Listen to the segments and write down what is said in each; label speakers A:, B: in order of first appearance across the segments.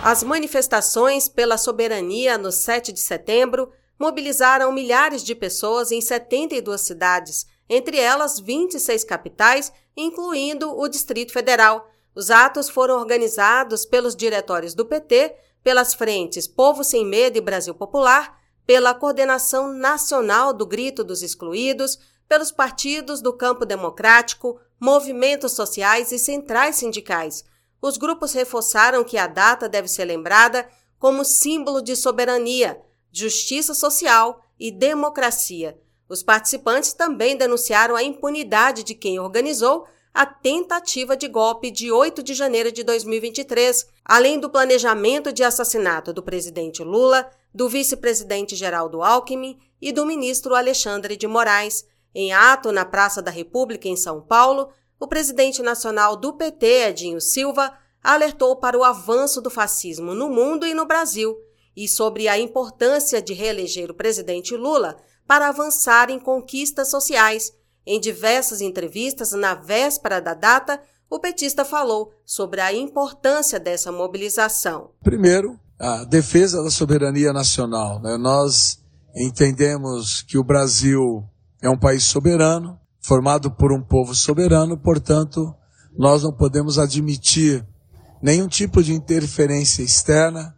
A: As manifestações pela soberania no 7 de setembro mobilizaram milhares de pessoas em 72 cidades, entre elas 26 capitais, incluindo o Distrito Federal. Os atos foram organizados pelos diretórios do PT, pelas frentes Povo Sem Medo e Brasil Popular, pela Coordenação Nacional do Grito dos Excluídos, pelos partidos do campo democrático, movimentos sociais e centrais sindicais. Os grupos reforçaram que a data deve ser lembrada como símbolo de soberania, justiça social e democracia. Os participantes também denunciaram a impunidade de quem organizou a tentativa de golpe de 8 de janeiro de 2023, além do planejamento de assassinato do presidente Lula, do vice-presidente Geraldo Alckmin e do ministro Alexandre de Moraes. Em ato na Praça da República, em São Paulo, o presidente nacional do PT, Edinho Silva, alertou para o avanço do fascismo no mundo e no Brasil e sobre a importância de reeleger o presidente Lula para avançar em conquistas sociais. Em diversas entrevistas na véspera da data, o petista falou sobre a importância dessa mobilização.
B: Primeiro, a defesa da soberania nacional. Nós entendemos que o Brasil é um país soberano, formado por um povo soberano, portanto, nós não podemos admitir nenhum tipo de interferência externa,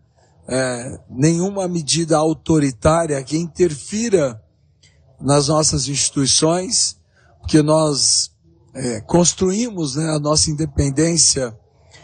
B: nenhuma medida autoritária que interfira nas nossas instituições, porque nós construímos a nossa independência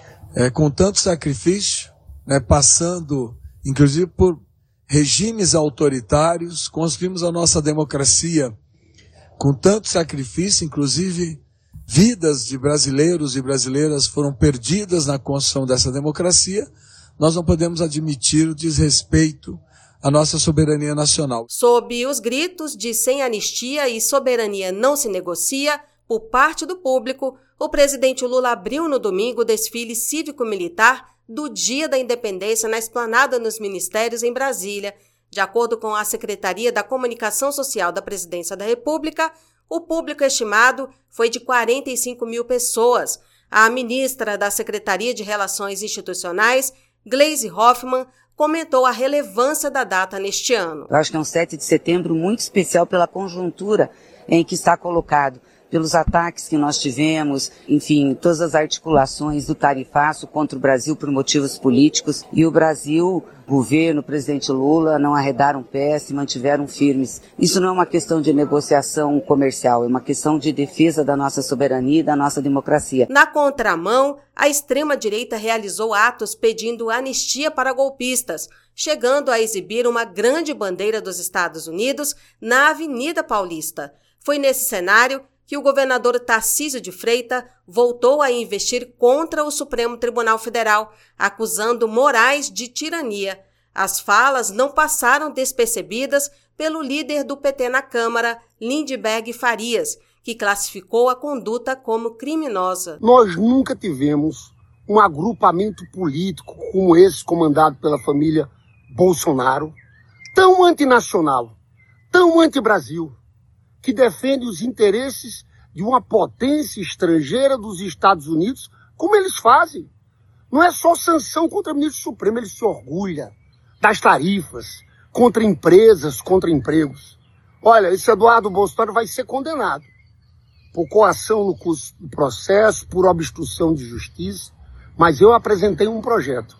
B: com tanto sacrifício, passando inclusive por regimes autoritários, construímos a nossa democracia com tanto sacrifício, inclusive vidas de brasileiros e brasileiras foram perdidas na construção dessa democracia. Nós não podemos admitir o desrespeito à nossa soberania nacional.
A: Sob os gritos de sem anistia e soberania não se negocia, por parte do público, o presidente Lula abriu no domingo o desfile cívico-militar do Dia da Independência na Esplanada nos Ministérios em Brasília. De acordo com a Secretaria da Comunicação Social da Presidência da República, o público estimado foi de 45 mil pessoas. A ministra da Secretaria de Relações Institucionais, Gleisi Hoffmann, comentou a relevância da data neste ano.
C: Eu acho que é um 7 de setembro muito especial pela conjuntura em que está colocado, pelos ataques que nós tivemos, enfim, todas as articulações do tarifaço contra o Brasil por motivos políticos, e o Brasil, o governo, o presidente Lula, não arredaram pé, se mantiveram firmes. Isso não é uma questão de negociação comercial, é uma questão de defesa da nossa soberania e da nossa democracia.
A: Na contramão, a extrema-direita realizou atos pedindo anistia para golpistas, chegando a exibir uma grande bandeira dos Estados Unidos na Avenida Paulista. Foi nesse cenário que o governador Tarcísio de Freitas voltou a investir contra o Supremo Tribunal Federal, acusando Moraes de tirania. As falas não passaram despercebidas pelo líder do PT na Câmara, Lindbergh Farias, que classificou a conduta como criminosa.
D: Nós nunca tivemos um agrupamento político como esse, comandado pela família Bolsonaro, tão antinacional, tão anti-Brasil, que defende os interesses de uma potência estrangeira dos Estados Unidos, como eles fazem. Não é só sanção contra o ministro Supremo, ele se orgulha das tarifas, contra empresas, contra empregos. Olha, esse Eduardo Bolsonaro vai ser condenado por coação no curso do processo, por obstrução de justiça, mas eu apresentei um projeto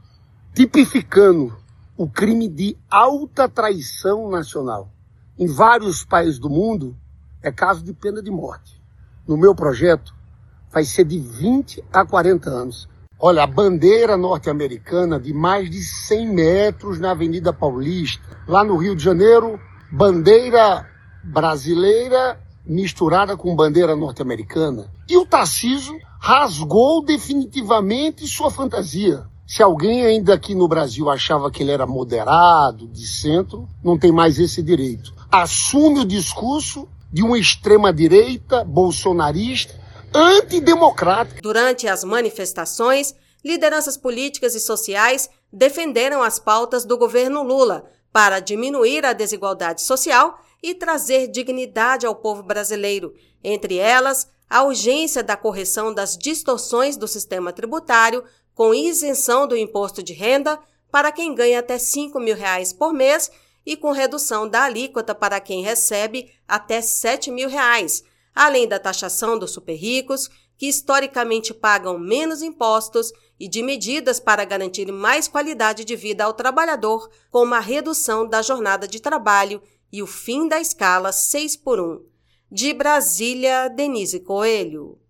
D: tipificando o crime de alta traição nacional. Em vários países do mundo, é caso de pena de morte. No meu projeto, vai ser de 20 a 40 anos. Olha, a bandeira norte-americana de mais de 100 metros na Avenida Paulista. Lá no Rio de Janeiro, bandeira brasileira misturada com bandeira norte-americana. E o Tarcísio rasgou definitivamente sua fantasia. Se alguém ainda aqui no Brasil achava que ele era moderado, de centro, não tem mais esse direito. Assume o discurso de uma extrema-direita bolsonarista antidemocrática.
A: Durante as manifestações, lideranças políticas e sociais defenderam as pautas do governo Lula para diminuir a desigualdade social e trazer dignidade ao povo brasileiro, entre elas a urgência da correção das distorções do sistema tributário com isenção do imposto de renda para quem ganha até R$ 5.000 por mês e com redução da alíquota para quem recebe até R$ 7.000, além da taxação dos super-ricos, que historicamente pagam menos impostos, e de medidas para garantir mais qualidade de vida ao trabalhador, como a redução da jornada de trabalho e o fim da escala 6x1. De Brasília, Denise Coelho.